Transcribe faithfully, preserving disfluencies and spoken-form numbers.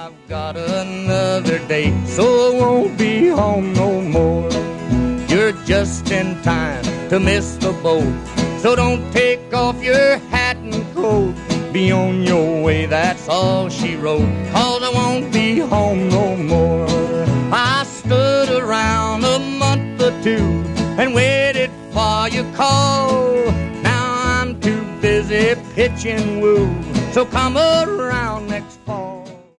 I've got another date, so I won't be home no more. You're just in time to miss the boat, so don't take off your hat and coat. Be on your way, that's all she wrote, 'cause I won't be home no more. I stood around a month or two and waited for your call. Now I'm too busy pitching woo, so come around